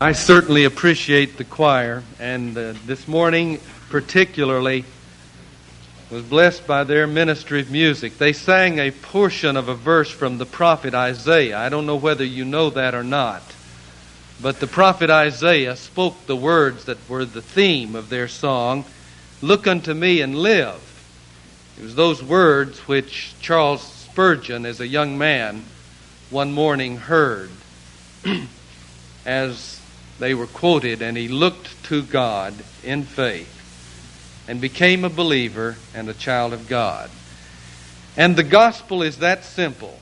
I certainly appreciate the choir, and this morning particularly was blessed by their ministry of music. They sang a portion of a verse from the prophet Isaiah. I don't know whether you know that or not, but the prophet Isaiah spoke the words that were the theme of their song, "Look unto me and live." It was those words which Charles Spurgeon, as a young man, one morning heard as they were quoted, and he looked to God in faith and became a believer and a child of God. And the gospel is that simple.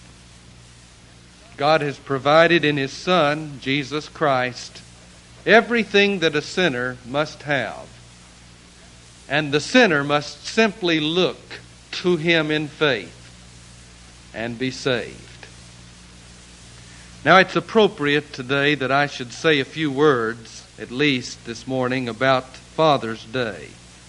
God has provided in His Son, Jesus Christ, everything that a sinner must have. And the sinner must simply look to Him in faith and be saved. Now, it's appropriate today that I should say a few words, at least this morning, about Father's Day.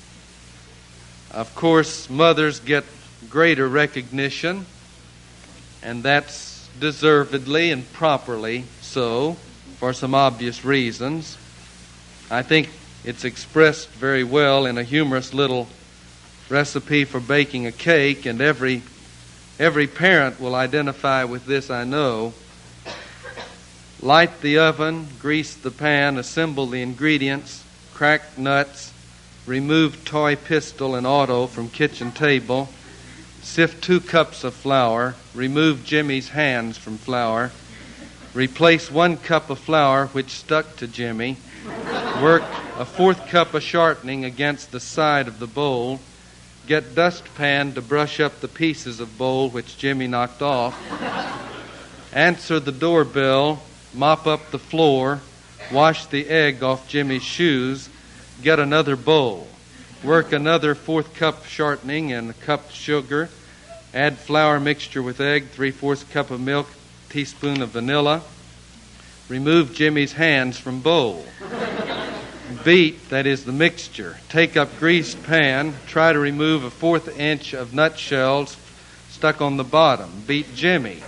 Of course, mothers get greater recognition, and that's deservedly and properly so, for some obvious reasons. I think it's expressed very well in a humorous little recipe for baking a cake, and every parent will identify with this, I know. Light the oven, grease the pan, assemble the ingredients, crack nuts, remove toy pistol and auto from kitchen table, sift 2 cups of flour, remove Jimmy's hands from flour, replace 1 cup of flour which stuck to Jimmy, work a 4th cup of shortening against the side of the bowl, get dustpan to brush up the pieces of bowl which Jimmy knocked off, answer the doorbell, mop up the floor, wash the egg off Jimmy's shoes, get another bowl, work another 4th cup shortening and a cup sugar, add flour mixture with egg, 3/4 cup of milk, teaspoon of vanilla, remove Jimmy's hands from bowl. Beat, that is the mixture. Take up greased pan, try to remove a 1/4 inch of nutshells stuck on the bottom. Beat Jimmy.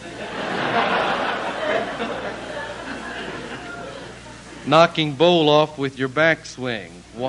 Knocking bowl off with your backswing.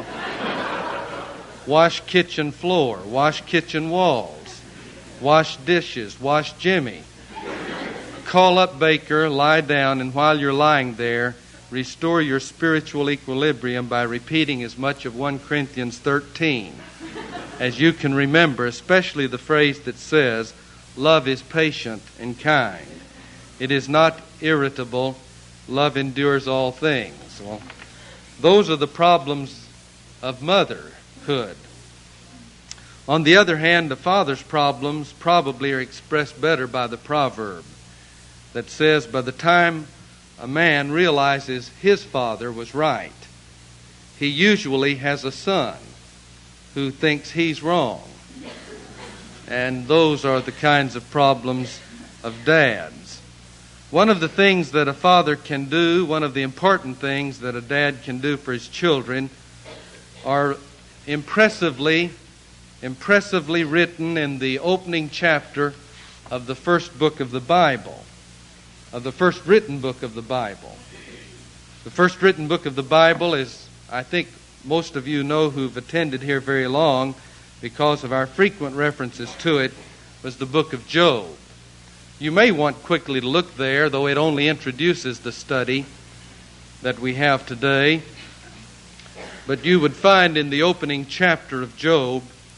Wash kitchen floor. Wash kitchen walls. Wash dishes. Wash Jimmy. Call up baker, lie down, and while you're lying there, restore your spiritual equilibrium by repeating as much of 1 Corinthians 13 as you can remember, especially the phrase that says, "Love is patient and kind. It is not irritable. Love endures all things." Well, those are the problems of motherhood. On the other hand, the father's problems probably are expressed better by the proverb that says, by the time a man realizes his father was right, he usually has a son who thinks he's wrong. And those are the kinds of problems of dads. One of the things that a father can do, one of the important things that a dad can do for his children, are impressively written in the opening chapter of the first book of the Bible, of the first written book of the Bible. The first written book of the Bible is, I think most of you know who've attended here very long because of our frequent references to it, was the book of Job. You may want quickly to look there, though it only introduces the study that we have today. But you would find in the opening chapter of Job,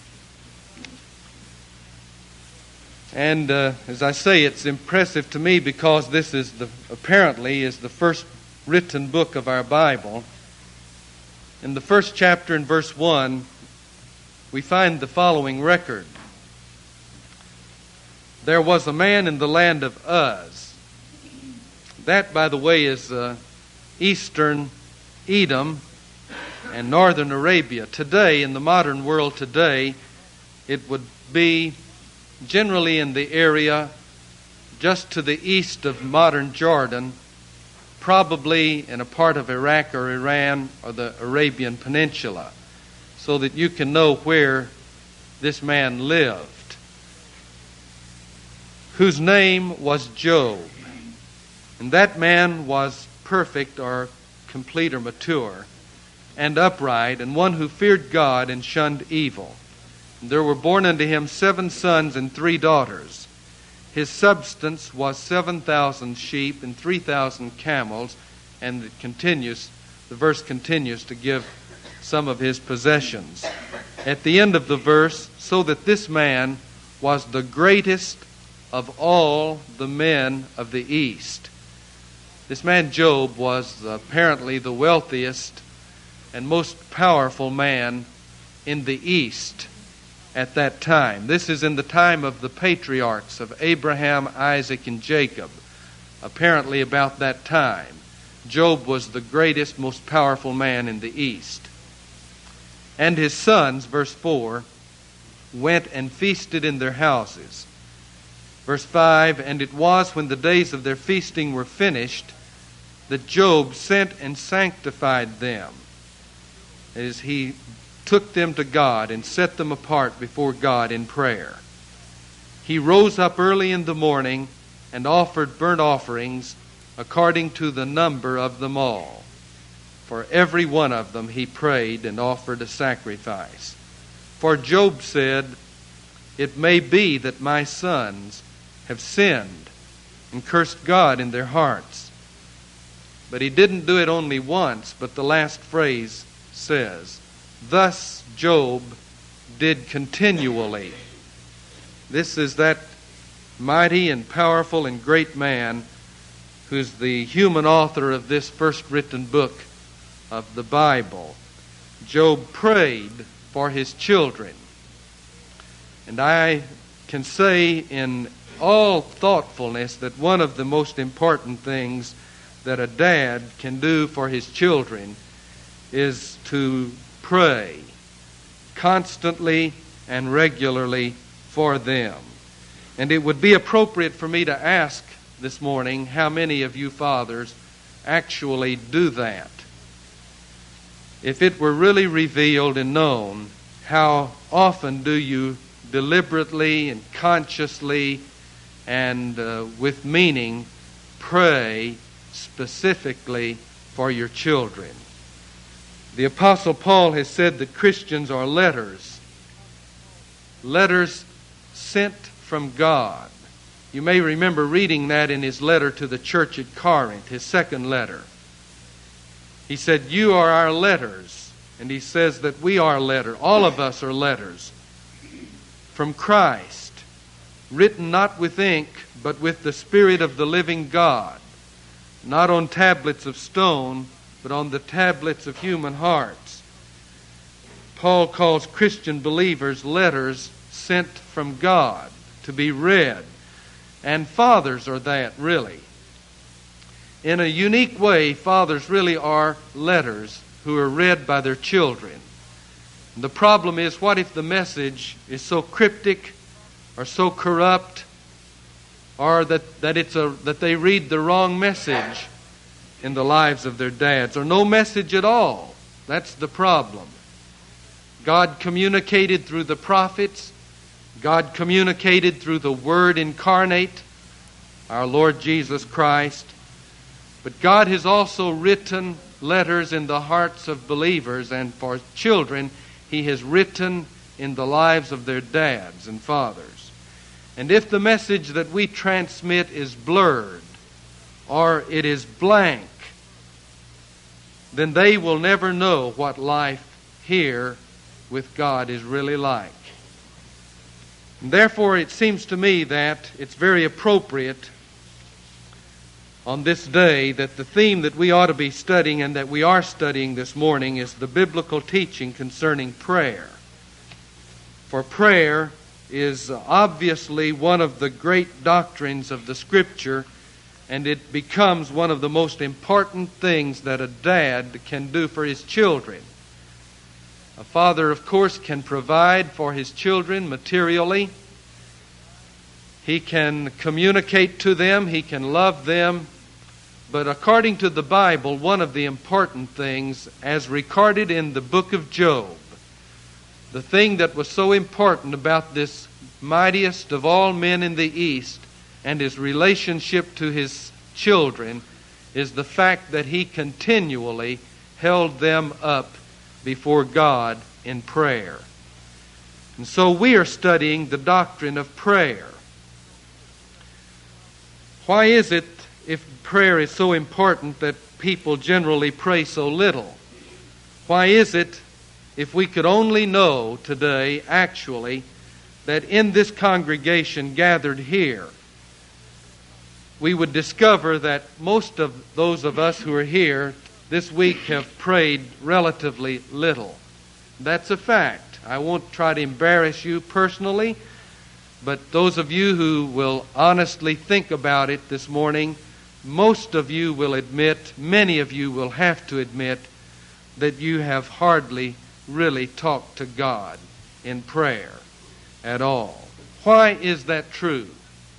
and as I say, it's impressive to me because this is apparently is the first written book of our Bible. In the first chapter in verse 1, we find the following record. There was a man in the land of Uz. That, by the way, is eastern Edom and northern Arabia. Today, in the modern world today, it would be generally in the area just to the east of modern Jordan, probably in a part of Iraq or Iran or the Arabian Peninsula, so that you can know where this man lived, whose name was Job. And that man was perfect or complete or mature, and upright, and one who feared God and shunned evil. And there were born unto him 7 sons and 3 daughters. His substance was 7,000 sheep and 3,000 camels, and the verse continues to give some of his possessions. At the end of the verse, so that this man was the greatest of all the men of the East. This man Job was apparently the wealthiest and most powerful man in the East at that time. This is in the time of the patriarchs of Abraham, Isaac, and Jacob. Apparently about that time, Job was the greatest, most powerful man in the East. And his sons, verse 4, went and feasted in their houses. Verse 5, and it was when the days of their feasting were finished that Job sent and sanctified them, as he took them to God and set them apart before God in prayer. He rose up early in the morning and offered burnt offerings according to the number of them all. For every one of them he prayed and offered a sacrifice. For Job said, it may be that my sons have sinned and cursed God in their hearts. But he didn't do it only once, but the last phrase says, thus Job did continually. This is that mighty and powerful and great man who's the human author of this first written book of the Bible. Job prayed for his children. And I can say in all thoughtfulness that one of the most important things that a dad can do for his children is to pray constantly and regularly for them. And it would be appropriate for me to ask this morning how many of you fathers actually do that. If it were really revealed and known, how often do you deliberately and consciously and with meaning pray specifically for your children? The Apostle Paul has said that Christians are letters sent from God. You may remember reading that in his letter to the church at Corinth, his second letter. He said, you are our letters. And he says that we are letters. All of us are letters from Christ, written not with ink, but with the Spirit of the living God, not on tablets of stone, but on the tablets of human hearts. Paul calls Christian believers letters sent from God to be read. And fathers are that, really. In a unique way, fathers really are letters who are read by their children. And the problem is, what if the message is so cryptic or so corrupt, or that they read the wrong message in the lives of their dads, or no message at all? That's the problem. God communicated through the prophets. God communicated through the Word incarnate, our Lord Jesus Christ. But God has also written letters in the hearts of believers, and for children, He has written in the lives of their dads and fathers. And if the message that we transmit is blurred, or it is blank, then they will never know what life here with God is really like. And therefore, it seems to me that it's very appropriate on this day that the theme that we ought to be studying and that we are studying this morning is the biblical teaching concerning prayer. For prayer is obviously one of the great doctrines of the Scripture, and it becomes one of the most important things that a dad can do for his children. A father, of course, can provide for his children materially. He can communicate to them. He can love them. But according to the Bible, one of the important things, as recorded in the book of Job, the thing that was so important about this mightiest of all men in the East and his relationship to his children, is the fact that he continually held them up before God in prayer. And so we are studying the doctrine of prayer. Why is it, if prayer is so important, that people generally pray so little? Why is it, if we could only know today, actually, that in this congregation gathered here, we would discover that most of those of us who are here this week have prayed relatively little. That's a fact. I won't try to embarrass you personally, but those of you who will honestly think about it this morning, most of you will admit, many of you will have to admit, that you have hardly really talked to God in prayer at all. Why is that true?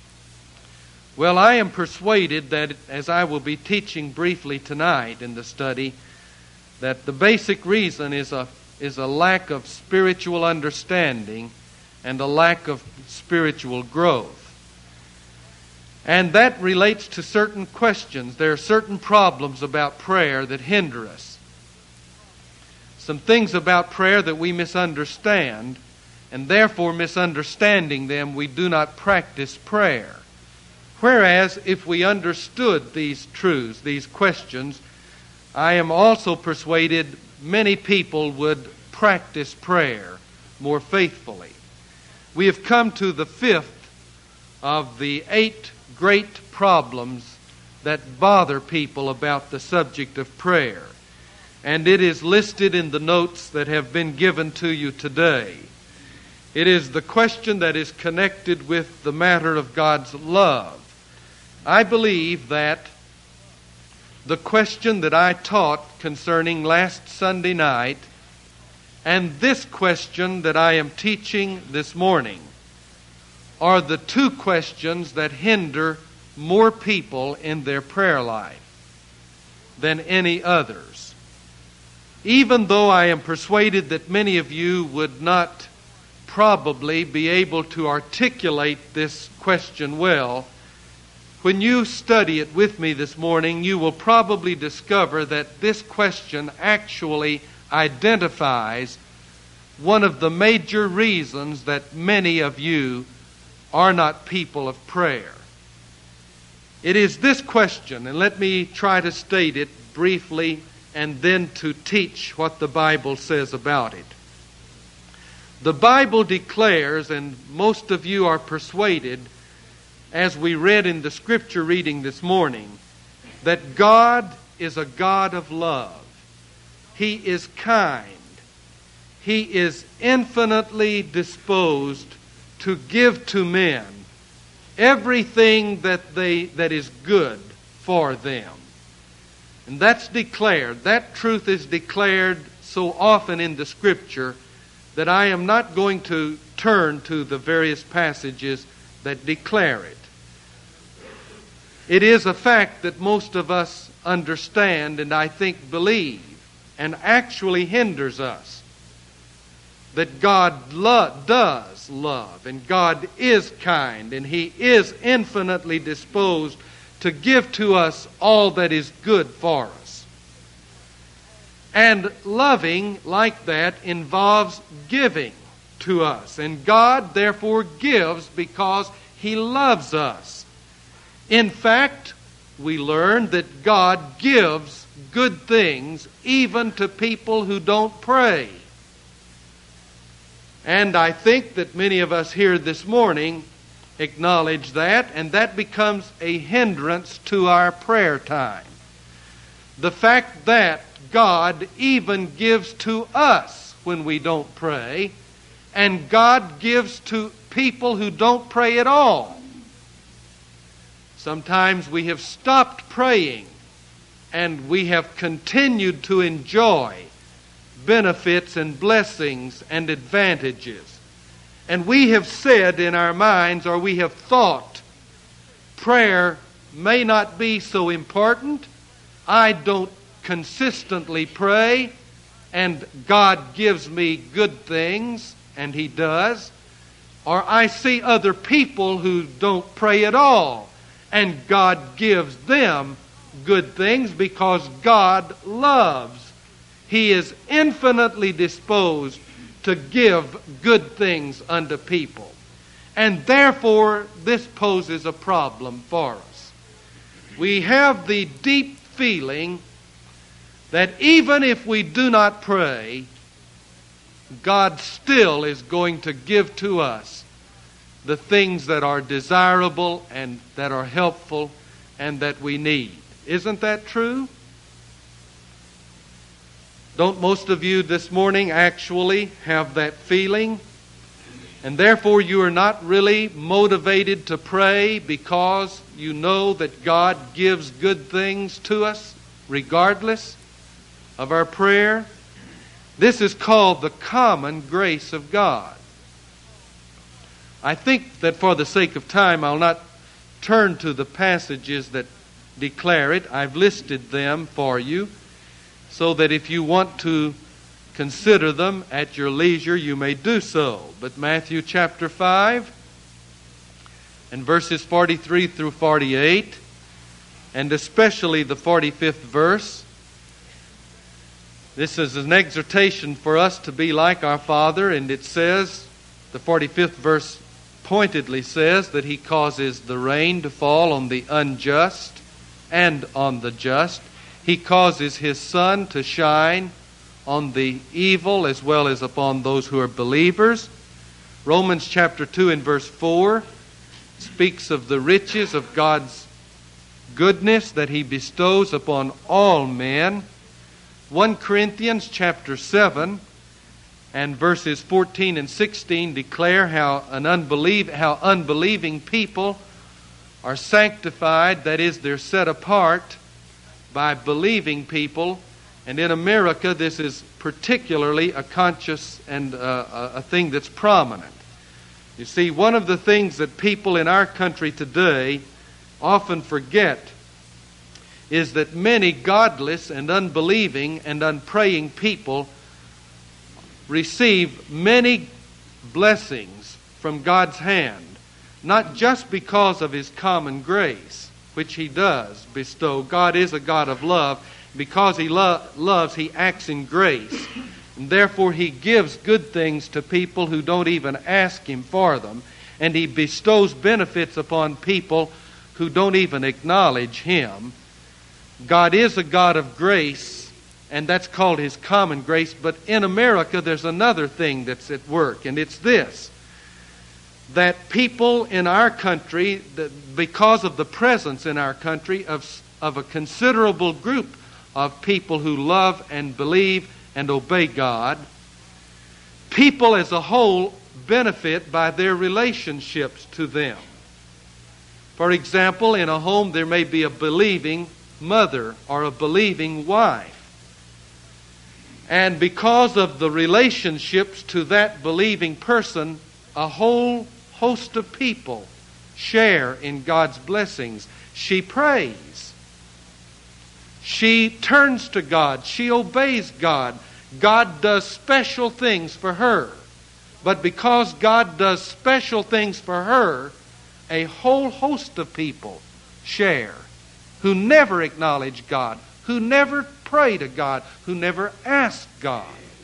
Well, I am persuaded that, as I will be teaching briefly tonight in the study, that the basic reason is a lack of spiritual understanding and a lack of spiritual growth. And that relates to certain questions. There are certain problems about prayer that hinder us. Some things about prayer that we misunderstand, and therefore misunderstanding them, we do not practice prayer. Whereas if we understood these truths, these questions, I am also persuaded many people would practice prayer more faithfully. We have come to the fifth of the 8 great problems that bother people about the subject of prayer. And it is listed in the notes that have been given to you today. It is the question that is connected with the matter of God's love. I believe that the question that I taught concerning last Sunday night and this question that I am teaching this morning are the 2 questions that hinder more people in their prayer life than any others. Even though I am persuaded that many of you would not probably be able to articulate this question well, when you study it with me this morning, you will probably discover that this question actually identifies one of the major reasons that many of you are not people of prayer. It is this question, and let me try to state it briefly and then to teach what the Bible says about it. The Bible declares, and most of you are persuaded, as we read in the scripture reading this morning, that God is a God of love. He is kind. He is infinitely disposed to give to men everything that is good for them. And that's declared. That truth is declared so often in the Scripture that I am not going to turn to the various passages that declare it. It is a fact that most of us understand and I think believe, and actually hinders us, that God does love, and God is kind, and He is infinitely disposed to give to us all that is good for us. And loving like that involves giving to us. And God therefore gives because He loves us. In fact, we learn that God gives good things even to people who don't pray. And I think that many of us here this morning acknowledge that, and that becomes a hindrance to our prayer time. The fact that God even gives to us when we don't pray, and God gives to people who don't pray at all. Sometimes we have stopped praying, and we have continued to enjoy benefits and blessings and advantages. And we have said in our minds, or we have thought, prayer may not be so important. I don't consistently pray, and God gives me good things, and He does. Or I see other people who don't pray at all, and God gives them good things because God loves. He is infinitely disposed to give good things unto people. And therefore, this poses a problem for us. We have the deep feeling that even if we do not pray, God still is going to give to us the things that are desirable and that are helpful and that we need. Isn't that true? Don't most of you this morning actually have that feeling? And therefore you are not really motivated to pray because you know that God gives good things to us regardless of our prayer? This is called the common grace of God. I think that for the sake of time, I'll not turn to the passages that declare it. I've listed them for you so that if you want to consider them at your leisure, you may do so. But Matthew chapter 5 and verses 43 through 48, and especially the 45th verse, this is an exhortation for us to be like our Father, and it says, the 45th verse pointedly says that He causes the rain to fall on the unjust and on the just. He causes His sun to shine on the evil as well as upon those who are believers. Romans chapter 2 and verse 4 speaks of the riches of God's goodness that He bestows upon all men. 1 Corinthians chapter 7 and verses 14 and 16 declare how unbelieving people are sanctified, that is, they're set apart by believing people. And in America, this is particularly a conscious and a thing that's prominent. You see, one of the things that people in our country today often forget is that many godless and unbelieving and unpraying people receive many blessings from God's hand, not just because of His common grace, which He does bestow. God is a God of love. Because He loves, He acts in grace. And therefore He gives good things to people who don't even ask Him for them. And He bestows benefits upon people who don't even acknowledge Him. God is a God of grace, and that's called His common grace. But in America, there's another thing that's at work, and it's this: that people in our country, because of the presence in our country of a considerable group of people who love and believe and obey God, people as a whole benefit by their relationships to them. For example, in a home there may be a believing mother or a believing wife. And because of the relationships to that believing person, a whole host of people share in God's blessings. She prays. She turns to God. She obeys God. God does special things for her. But because God does special things for her, a whole host of people share who never acknowledge God, who never pray to God, who never ask God.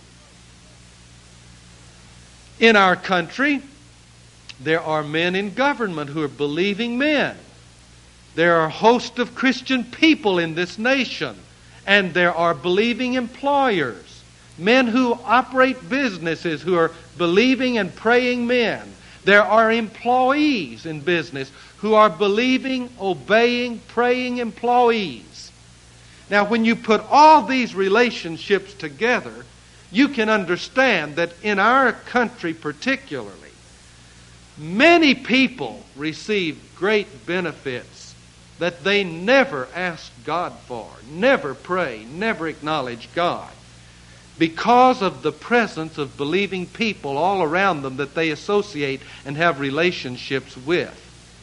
In our country, there are men in government who are believing men. There are a host of Christian people in this nation, and there are believing employers, men who operate businesses who are believing and praying men. There are employees in business who are believing, obeying, praying employees. Now, when you put all these relationships together, you can understand that in our country particularly, many people receive great benefits that they never ask God for, never pray, never acknowledge God, because of the presence of believing people all around them that they associate and have relationships with.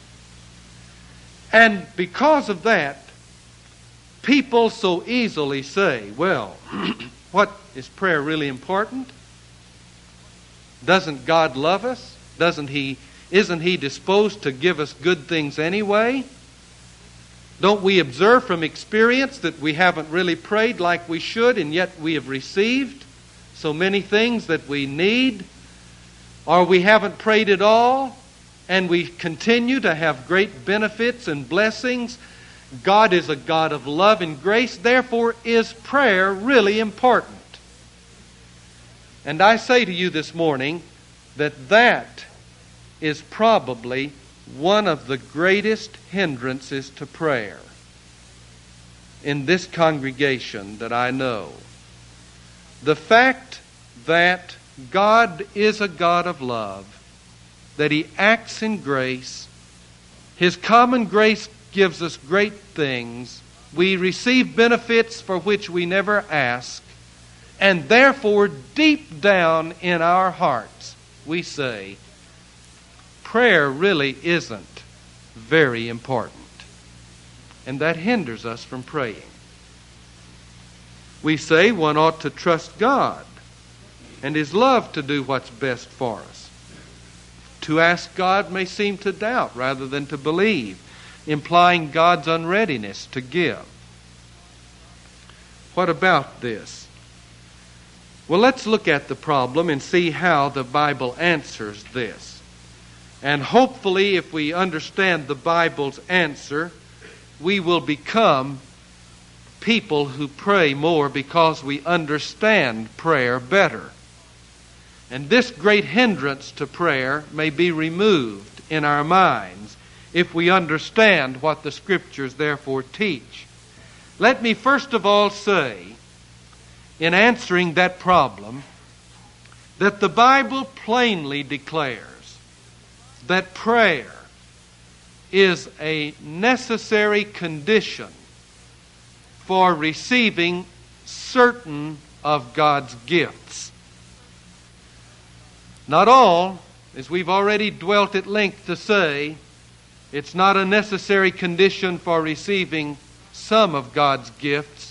And because of that, people so easily say, well, what, is prayer really important? Doesn't God love us? Isn't He disposed to give us good things anyway? Don't we observe from experience that we haven't really prayed like we should, and yet we have received so many things that we need? Or we haven't prayed at all, and we continue to have great benefits and blessings? God is a God of love and grace. Therefore, is prayer really important? And I say to you this morning that that is probably one of the greatest hindrances to prayer in this congregation that I know. The fact that God is a God of love, that He acts in grace, His common grace gives us great things, we receive benefits for which we never ask, and therefore deep down in our hearts we say, prayer really isn't very important. And that hinders us from praying. We say one ought to trust God and His love to do what's best for us. To ask God may seem to doubt rather than to believe, implying God's unreadiness to give. What about this? Well, let's look at the problem and see how the Bible answers this. And hopefully, if we understand the Bible's answer, we will become people who pray more because we understand prayer better. And this great hindrance to prayer may be removed in our minds if we understand what the Scriptures therefore teach. Let me first of all say, in answering that problem, that the Bible plainly declares that prayer is a necessary condition for receiving certain of God's gifts. Not all, as we've already dwelt at length to say, it's not a necessary condition for receiving some of God's gifts,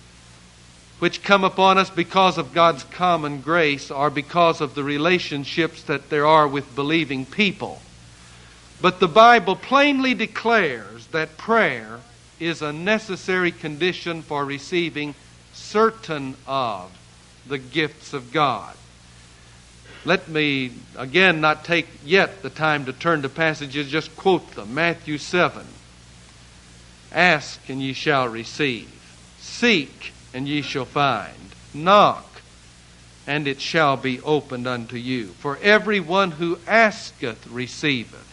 which come upon us because of God's common grace or because of the relationships that there are with believing people. But the Bible plainly declares that prayer is a necessary condition for receiving certain of the gifts of God. Let me, again, not take yet the time to turn to passages, just quote them. Matthew 7. Ask and ye shall receive. Seek and ye shall find. Knock and it shall be opened unto you. For every one who asketh receiveth.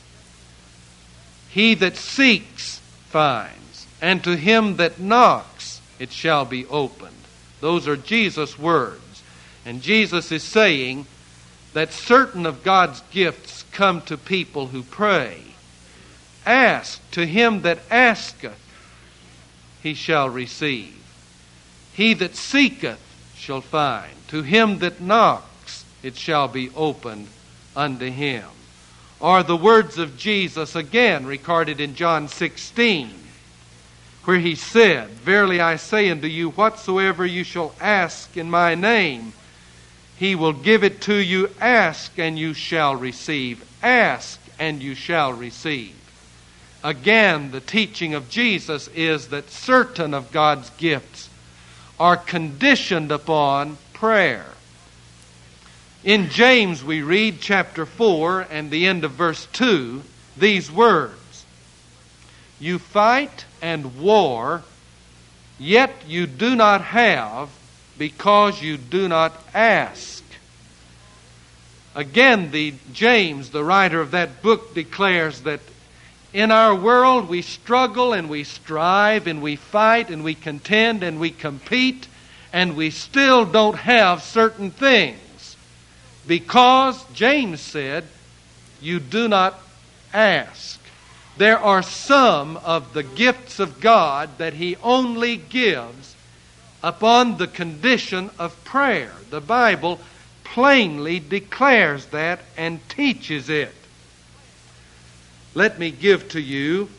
He that seeks finds. And to him that knocks it shall be opened. Those are Jesus' words. And Jesus is saying that certain of God's gifts come to people who pray. Ask, to him that asketh, he shall receive. He that seeketh shall find. To him that knocks, it shall be opened unto him. Or the words of Jesus again recorded in John 16, where he said, Verily I say unto you, whatsoever you shall ask in my name, he will give it to you. Ask and you shall receive. Ask and you shall receive. Again, the teaching of Jesus is that certain of God's gifts are conditioned upon prayer. In James we read chapter 4 and the end of verse 2, these words, You fight and war, yet you do not have, because you do not ask. Again, James, the writer of that book, declares that in our world we struggle and we strive and we fight and we contend and we compete, and we still don't have certain things. Because, James said, you do not ask. There are some of the gifts of God that He only gives upon the condition of prayer. The Bible plainly declares that and teaches it. Let me give to you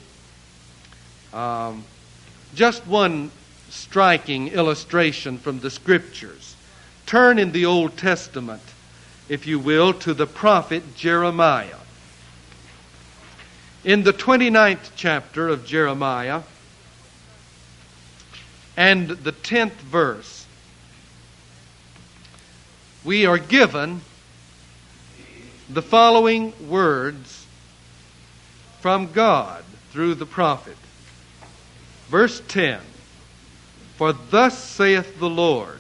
just one striking illustration from the Scriptures. Turn in the Old Testament, if you will, to the prophet Jeremiah. In the 29th chapter of Jeremiah, and the 10th verse, we are given the following words from God through the prophet. Verse 10, "For thus saith the Lord,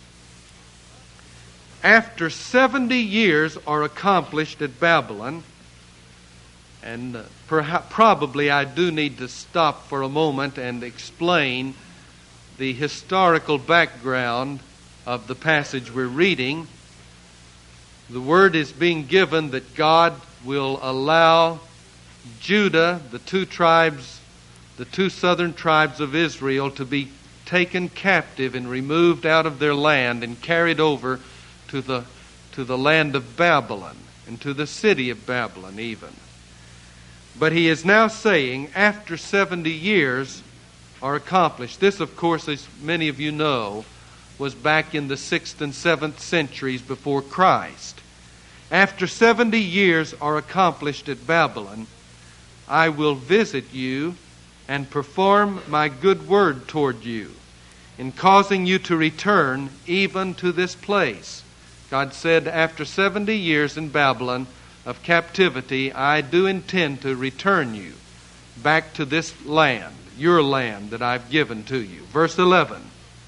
after 70 years are accomplished at Babylon," and probably I do need to stop for a moment and explain the historical background of the passage we're reading. The word is being given that God will allow Judah, the two southern tribes of Israel, to be taken captive and removed out of their land and carried over to the land of Babylon and to the city of Babylon even. But he is now saying after 70 years are accomplished. This, of course, as many of you know, was back in the 6th and 7th centuries before Christ. After 70 years are accomplished at Babylon, I will visit you and perform my good word toward you in causing you to return even to this place. God said, after 70 years in Babylon of captivity, I do intend to return you back to this land, your land that I've given to you. Verse 11,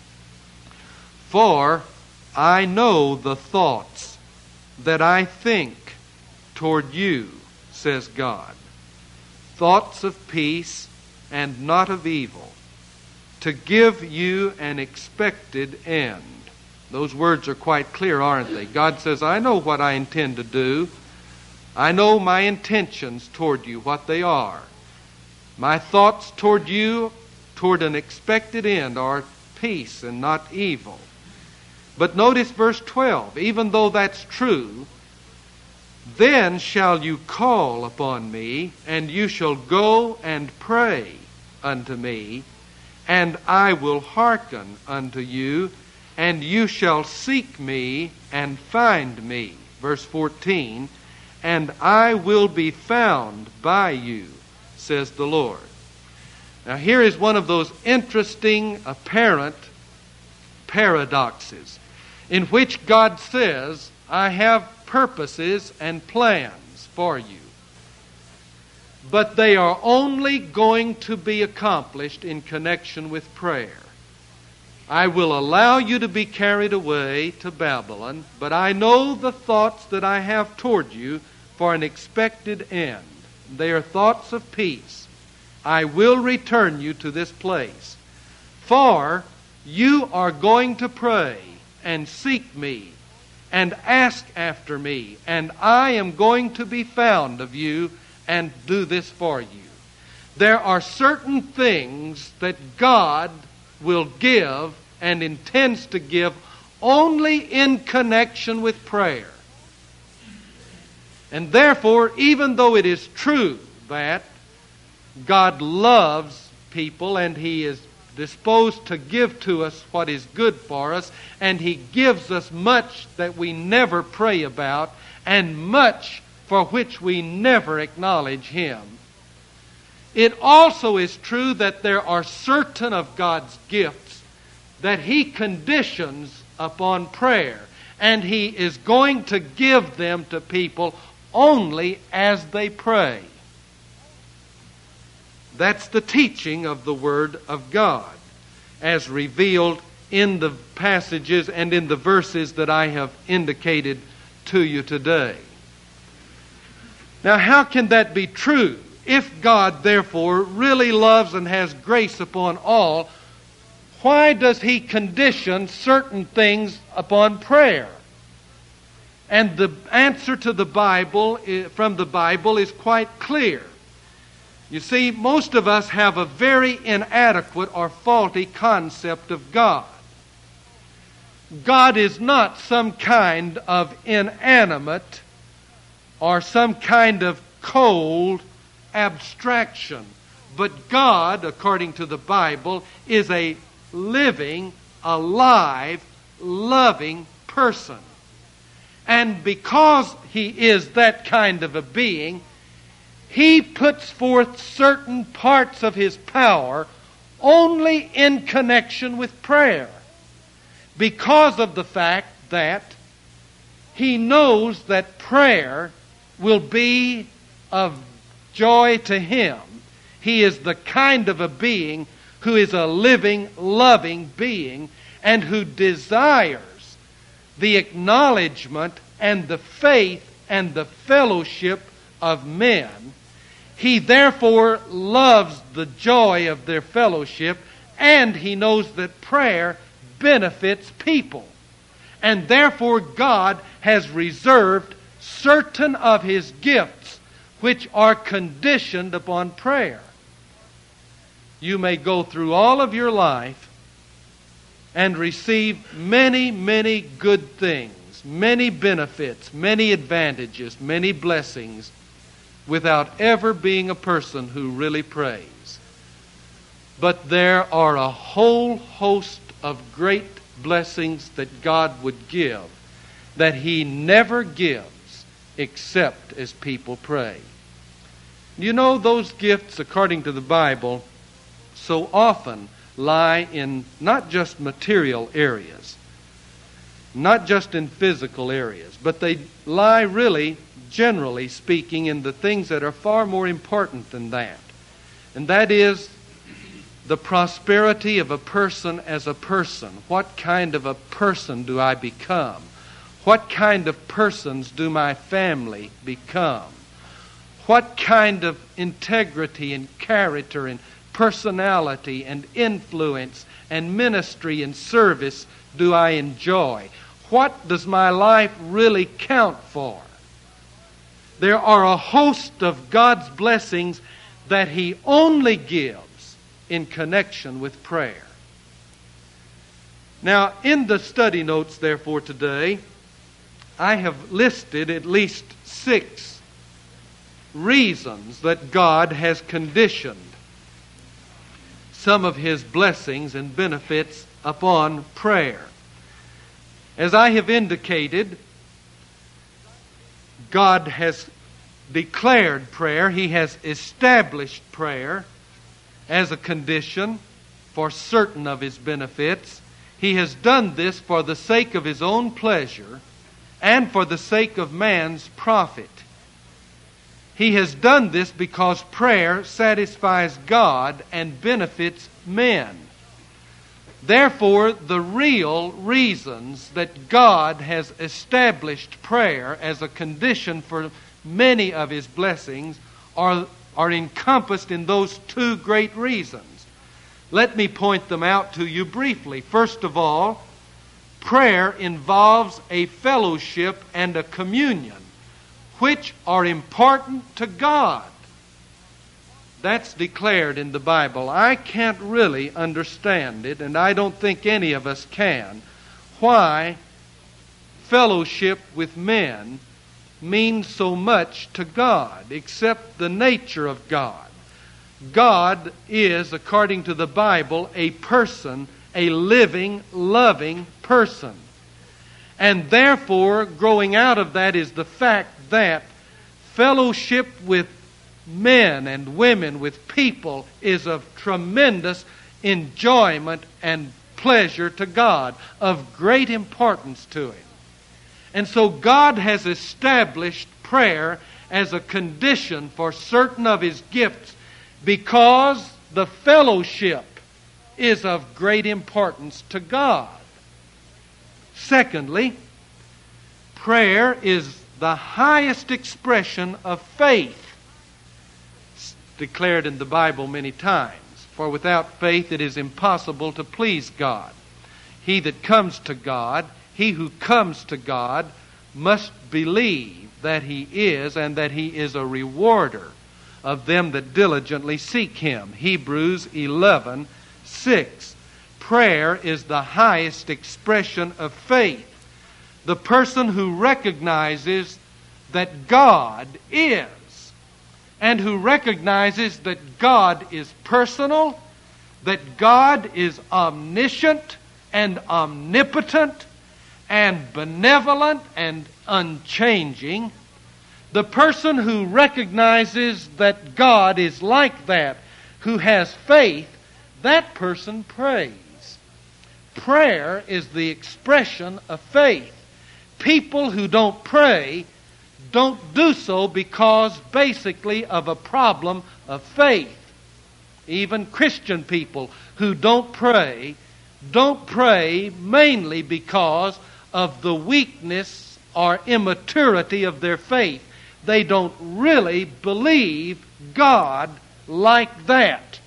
"For I know the thoughts that I think toward you, says God, thoughts of peace and not of evil, to give you an expected end." Those words are quite clear, aren't they? God says, I know what I intend to do. I know my intentions toward you, what they are. My thoughts toward you, toward an expected end, are peace and not evil. But notice verse 12, even though that's true, "Then shall you call upon me, and you shall go and pray unto me, and I will hearken unto you, and you shall seek me and find me." Verse 14, "And I will be found by you, says the Lord." Now here is one of those interesting apparent paradoxes in which God says, I have purposes and plans for you, but they are only going to be accomplished in connection with prayer. I will allow you to be carried away to Babylon, but I know the thoughts that I have toward you for an expected end. They are thoughts of peace. I will return you to this place. For you are going to pray and seek me and ask after me, and I am going to be found of you and do this for you. There are certain things that God will give and intends to give only in connection with prayer. And therefore, even though it is true that God loves people and He is disposed to give to us what is good for us, and He gives us much that we never pray about and much for which we never acknowledge Him, it also is true that there are certain of God's gifts that He conditions upon prayer, and He is going to give them to people only as they pray. That's the teaching of the Word of God, as revealed in the passages and in the verses that I have indicated to you today. Now, how can that be true? If God, therefore, really loves and has grace upon all, why does He condition certain things upon prayer? And the answer to the Bible, from the Bible, is quite clear. You see, most of us have a very inadequate or faulty concept of God. God is not some kind of inanimate or some kind of cold abstraction. But God, according to the Bible, is a living, alive, loving person. And because He is that kind of a being, He puts forth certain parts of His power only in connection with prayer, because of the fact that he knows that prayer will be of joy to him. He is the kind of a being who is a living, loving being, and who desires the acknowledgement and the faith and the fellowship of men. He therefore loves the joy of their fellowship, and he knows that prayer benefits people. And therefore God has reserved certain of His gifts which are conditioned upon prayer. You may go through all of your life and receive many, many good things, many benefits, many advantages, many blessings, without ever being a person who really prays. But there are a whole host of great blessings that God would give that He never gives except as people pray. You know, those gifts, according to the Bible, so often lie in not just material areas, not just in physical areas, but they lie really, generally speaking, in the things that are far more important than that. And that is the prosperity of a person as a person. What kind of a person do I become? What kind of persons do my family become? What kind of integrity and character and personality and influence and ministry and service do I enjoy? What does my life really count for? There are a host of God's blessings that He only gives in connection with prayer. Now, in the study notes, therefore, today, I have listed at least 6 reasons that God has conditioned some of His blessings and benefits upon prayer. As I have indicated, God has declared prayer. He has established prayer as a condition for certain of His benefits. He has done this for the sake of His own pleasure and for the sake of man's profit. He has done this because prayer satisfies God and benefits men. Therefore, the real reasons that God has established prayer as a condition for many of His blessings are encompassed in those 2 great reasons. Let me point them out to you briefly. First of all, prayer involves a fellowship and a communion which are important to God. That's declared in the Bible. I can't really understand it, and I don't think any of us can, why fellowship with men means so much to God, except the nature of God. God is, according to the Bible, a person, a living, loving person. And therefore, growing out of that is the fact that fellowship with men and women, with people, is of tremendous enjoyment and pleasure to God, of great importance to Him. And so God has established prayer as a condition for certain of His gifts because the fellowship is of great importance to God. Secondly, prayer is the highest expression of faith. It's declared in the Bible many times. For without faith it is impossible to please God. He that comes to God, he who comes to God, must believe that He is, and that He is a rewarder of them that diligently seek Him. Hebrews 11:6. Prayer is the highest expression of faith. The person who recognizes that God is, and who recognizes that God is personal, that God is omniscient and omnipotent and benevolent and unchanging. The person who recognizes that God is like that, who has faith, that person prays. Prayer is the expression of faith. People who don't pray don't do so because basically of a problem of faith. Even Christian people who don't pray mainly because of the weakness or immaturity of their faith. They don't really believe God like that.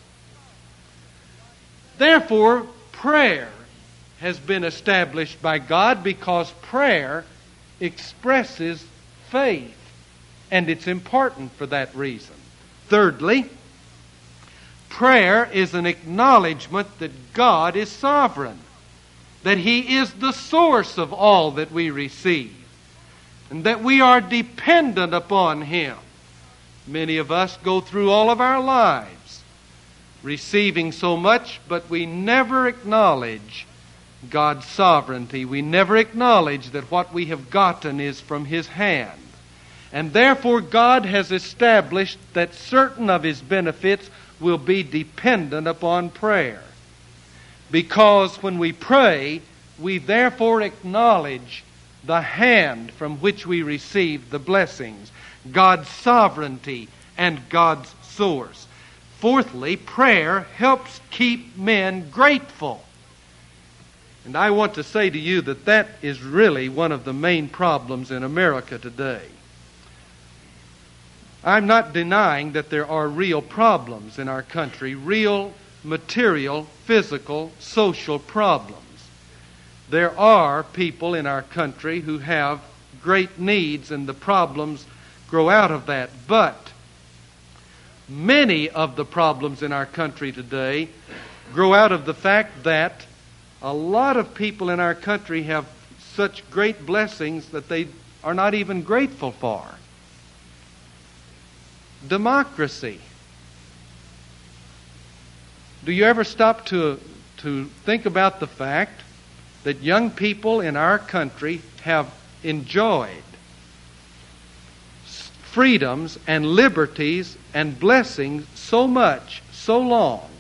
Therefore, prayer has been established by God because prayer expresses faith, and it's important for that reason. Thirdly, prayer is an acknowledgement that God is sovereign, that He is the source of all that we receive, and that we are dependent upon Him. Many of us go through all of our lives receiving so much, but we never acknowledge God's sovereignty. We never acknowledge that what we have gotten is from His hand. And therefore God has established that certain of His benefits will be dependent upon prayer. Because when we pray, we therefore acknowledge the hand from which we receive the blessings, God's sovereignty and God's source. Fourthly, prayer helps keep men grateful. And I want to say to you that that is really one of the main problems in America today. I'm not denying that there are real problems in our country, real material, physical, social problems. There are people in our country who have great needs, and the problems grow out of that. But many of the problems in our country today grow out of the fact that a lot of people in our country have such great blessings that they are not even grateful for. Democracy. Do you ever stop to think about the fact that young people in our country have enjoyed freedoms and liberties and blessings so much, so long,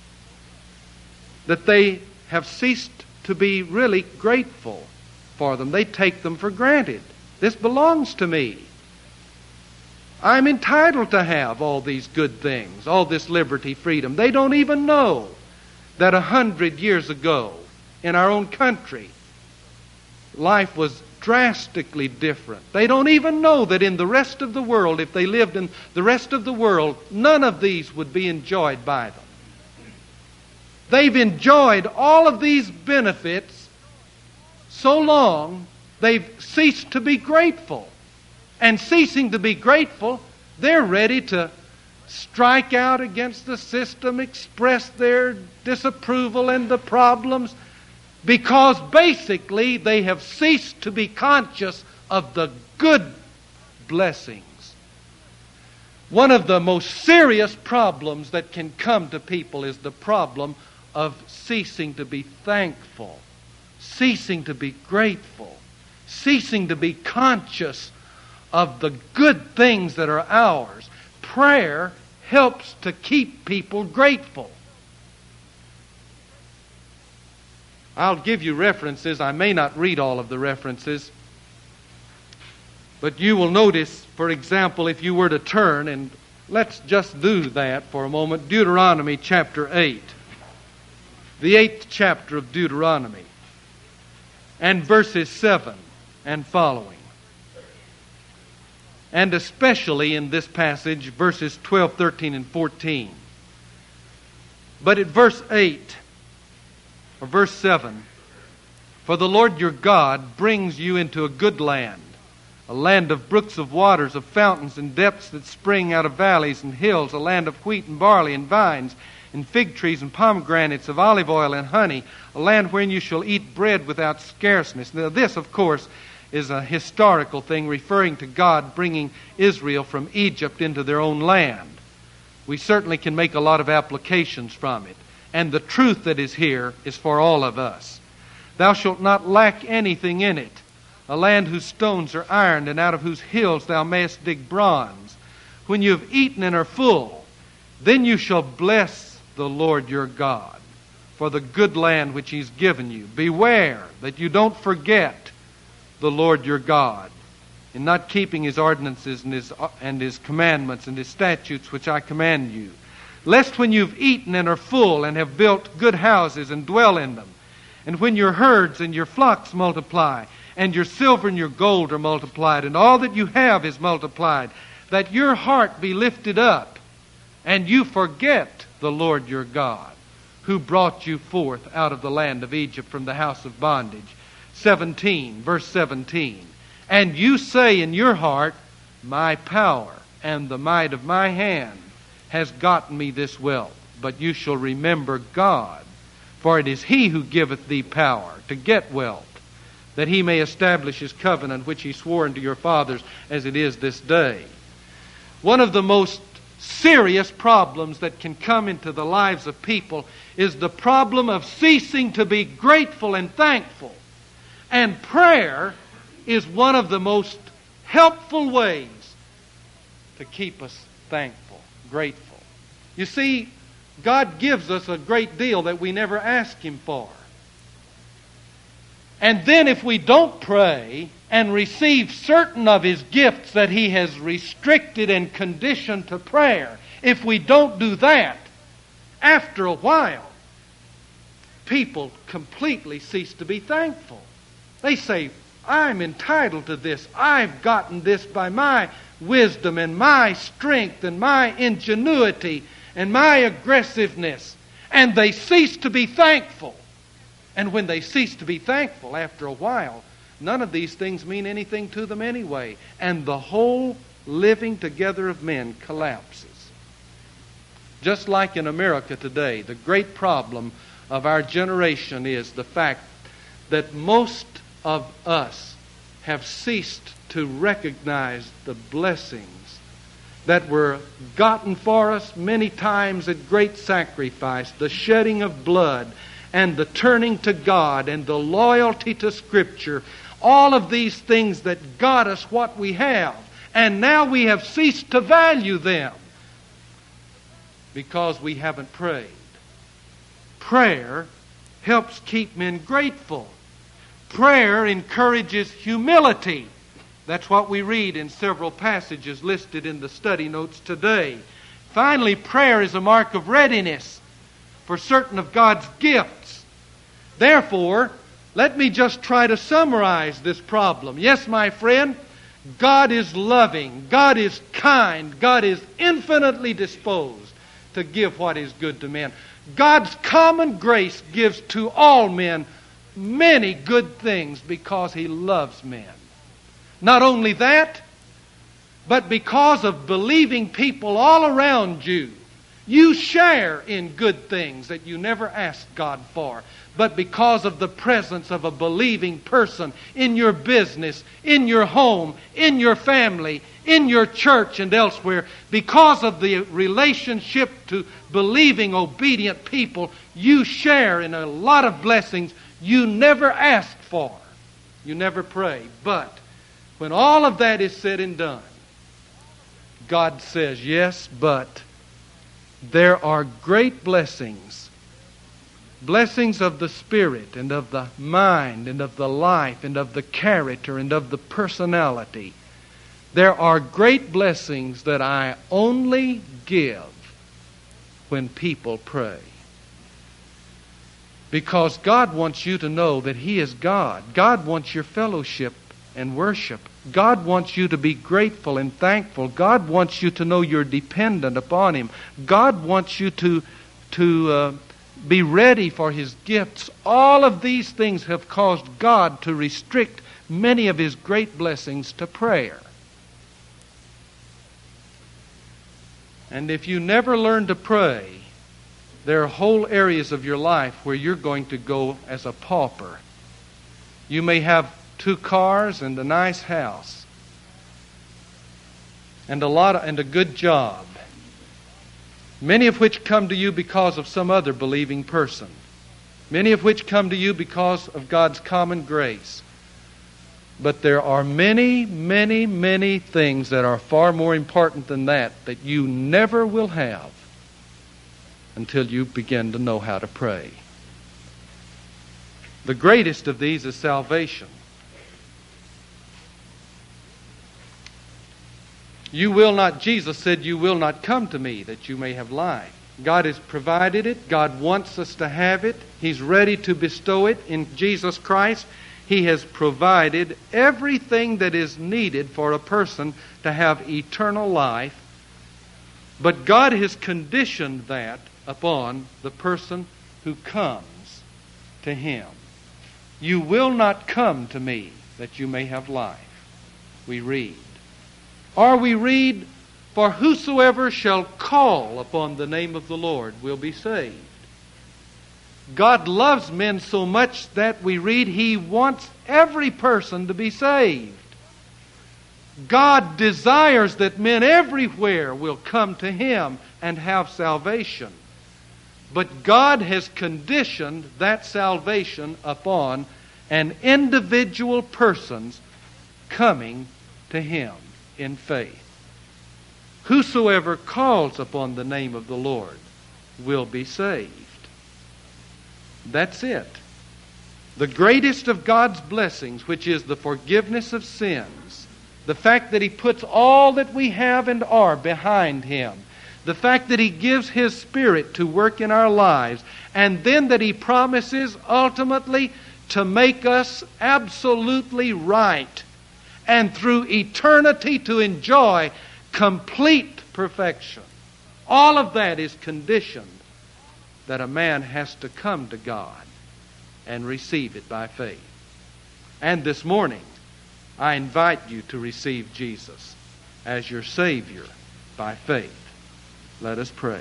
that they have ceased to be really grateful for them? They take them for granted. This belongs to me. I'm entitled to have all these good things, all this liberty, freedom. They don't even know that 100 years ago in our own country, life was drastically different. They don't even know that in the rest of the world, if they lived in the rest of the world, none of these would be enjoyed by them. They've enjoyed all of these benefits so long, they've ceased to be grateful. And ceasing to be grateful, they're ready to strike out against the system, express their disapproval and the problems, because basically they have ceased to be conscious of the good blessings. One of the most serious problems that can come to people is the problem of ceasing to be thankful, ceasing to be grateful, ceasing to be conscious of the good things that are ours. Prayer helps to keep people grateful. I'll give you references. I may not read all of the references, but you will notice, for example, if you were to turn, and let's just do that for a moment, Deuteronomy chapter 8. The 8th chapter of Deuteronomy, and verses 7 and following. And especially in this passage, verses 12, 13, and 14. But at verse 8, or verse 7, for the Lord your God brings you into a good land, a land of brooks of waters, of fountains and depths that spring out of valleys and hills, a land of wheat and barley and vines, and fig trees and pomegranates, of olive oil and honey, a land wherein you shall eat bread without scarceness. Now this, of course, is a historical thing referring to God bringing Israel from Egypt into their own land. We certainly can make a lot of applications from it. And the truth that is here is for all of us. Thou shalt not lack anything in it, a land whose stones are iron, and out of whose hills thou mayest dig bronze. When you have eaten and are full, then you shall bless the Lord your God for the good land which He's given you. Beware that you don't forget the Lord your God in not keeping His ordinances and His commandments and His statutes which I command you. Lest when you've eaten and are full and have built good houses and dwell in them, and when your herds and your flocks multiply, and your silver and your gold are multiplied, and all that you have is multiplied, that your heart be lifted up, and you forget the Lord your God, who brought you forth out of the land of Egypt from the house of bondage. 17, verse 17. And you say in your heart, my power and the might of my hand has gotten me this wealth. But you shall remember God, for it is He who giveth thee power to get wealth, that He may establish His covenant which He swore unto your fathers, as it is this day. One of the most serious problems that can come into the lives of people is the problem of ceasing to be grateful and thankful. And prayer is one of the most helpful ways to keep us thankful, grateful. You see, God gives us a great deal that we never ask Him for. And then if we don't pray and receive certain of His gifts that He has restricted and conditioned to prayer, if we don't do that, after a while, people completely cease to be thankful. They say, I'm entitled to this. I've gotten this by my wisdom and my strength and my ingenuity and my aggressiveness. And they cease to be thankful. And when they cease to be thankful, after a while, none of these things mean anything to them anyway. And the whole living together of men collapses. Just like in America today, the great problem of our generation is the fact that most of us have ceased to recognize the blessings that were gotten for us many times at great sacrifice, the shedding of blood and the turning to God and the loyalty to Scripture, all of these things that got us what we have. And now we have ceased to value them because we haven't prayed. Prayer helps keep men grateful. Prayer encourages humility. That's what we read in several passages listed in the study notes today. Finally, prayer is a mark of readiness for certain of God's gifts. Therefore, let me just try to summarize this problem. Yes, my friend, God is loving, God is kind, God is infinitely disposed to give what is good to men. God's common grace gives to all men many good things because He loves men. Not only that, but because of believing people all around you, you share in good things that you never asked God for. But because of the presence of a believing person in your business, in your home, in your family, in your church and elsewhere, because of the relationship to believing, obedient people, you share in a lot of blessings you never asked for. You never prayed. But when all of that is said and done, God says, yes, but there are great blessings. Blessings of the Spirit and of the mind and of the life and of the character and of the personality. There are great blessings that I only give when people pray. Because God wants you to know that He is God. God wants your fellowship and worship. God wants you to be grateful and thankful. God wants you to know you're dependent upon Him. God wants you to be ready for His gifts. All of these things have caused God to restrict many of His great blessings to prayer. And if you never learn to pray, there are whole areas of your life where you're going to go as a pauper. You may have 2 cars and a nice house and a good job, many of which come to you because of some other believing person, many of which come to you because of God's common grace. But there are many, many, many things that are far more important than that you never will have until you begin to know how to pray. The greatest of these is salvation. Jesus said, "You will not come to me that you may have life." God has provided it. God wants us to have it. He's ready to bestow it in Jesus Christ. He has provided everything that is needed for a person to have eternal life. But God has conditioned that upon the person who comes to Him. "You will not come to me that you may have life," we read. Or we read, "For whosoever shall call upon the name of the Lord will be saved." God loves men so much that we read He wants every person to be saved. God desires that men everywhere will come to Him and have salvation. But God has conditioned that salvation upon an individual person's coming to Him in faith. Whosoever calls upon the name of the Lord will be saved. That's it. The greatest of God's blessings, which is the forgiveness of sins, the fact that He puts all that we have and are behind Him, the fact that He gives His Spirit to work in our lives, and then that He promises ultimately to make us absolutely right, and through eternity to enjoy complete perfection. All of that is conditioned that a man has to come to God and receive it by faith. And this morning, I invite you to receive Jesus as your Savior by faith. Let us pray.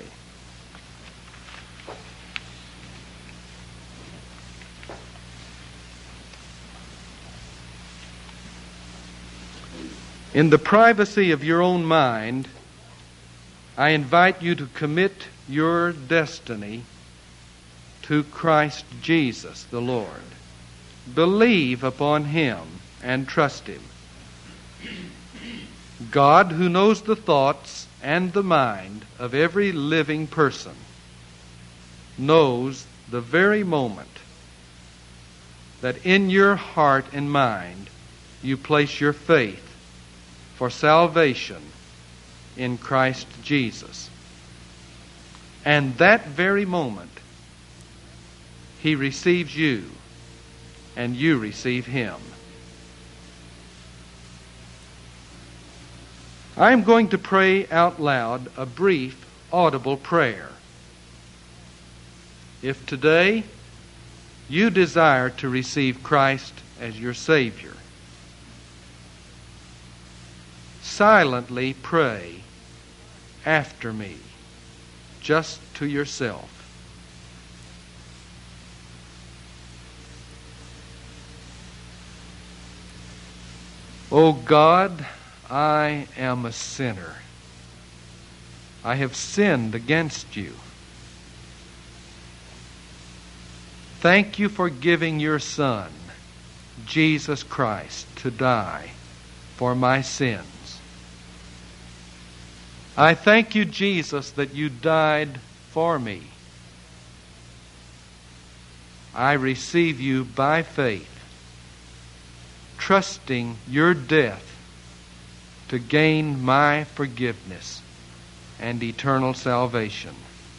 In the privacy of your own mind, I invite you to commit your destiny to Christ Jesus the Lord. Believe upon Him and trust Him. God, who knows the thoughts and the mind of every living person, knows the very moment that in your heart and mind you place your faith for salvation in Christ Jesus. And that very moment, He receives you and you receive Him. I am going to pray out loud a brief, audible prayer. If today you desire to receive Christ as your Savior, silently pray after me, just to yourself. O God, I am a sinner. I have sinned against you. Thank you for giving your Son, Jesus Christ, to die for my sins. I thank you, Jesus, that you died for me. I receive you by faith, trusting your death to gain my forgiveness and eternal salvation.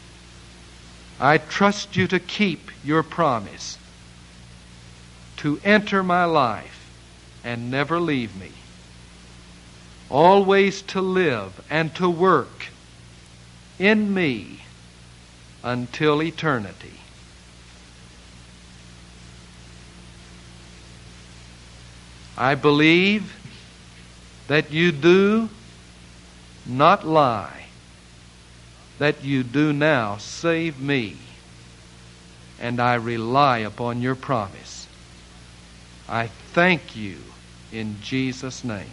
I trust you to keep your promise to enter my life and never leave me, always to live and to work in me until eternity. I believe that you do not lie, that you do now save me, and I rely upon your promise. I thank you in Jesus' name.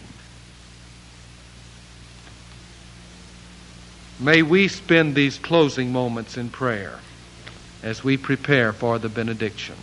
May we spend these closing moments in prayer as we prepare for the benediction.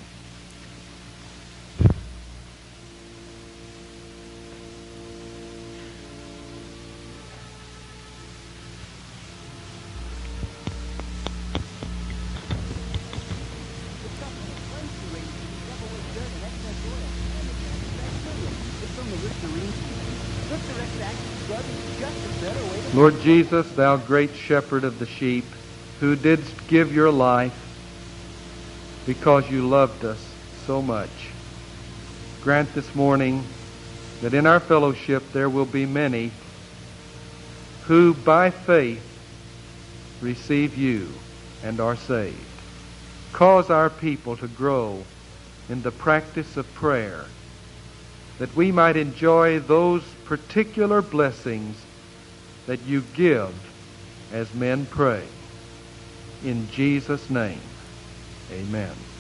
Lord Jesus, thou great shepherd of the sheep, who didst give your life because you loved us so much, grant this morning that in our fellowship there will be many who by faith receive you and are saved. Cause our people to grow in the practice of prayer, that we might enjoy those particular blessings that you give as men pray. In Jesus' name, amen.